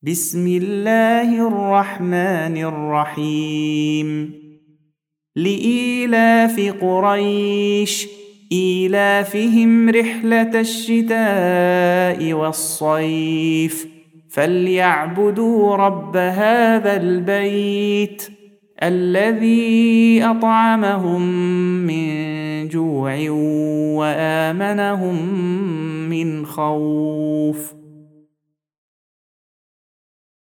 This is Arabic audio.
بسم الله الرحمن الرحيم. لإيلاف قريش إيلافهم رحلة الشتاء والصيف فليعبدوا رب هذا البيت الذي أطعمهم من جوع وآمنهم من خوف.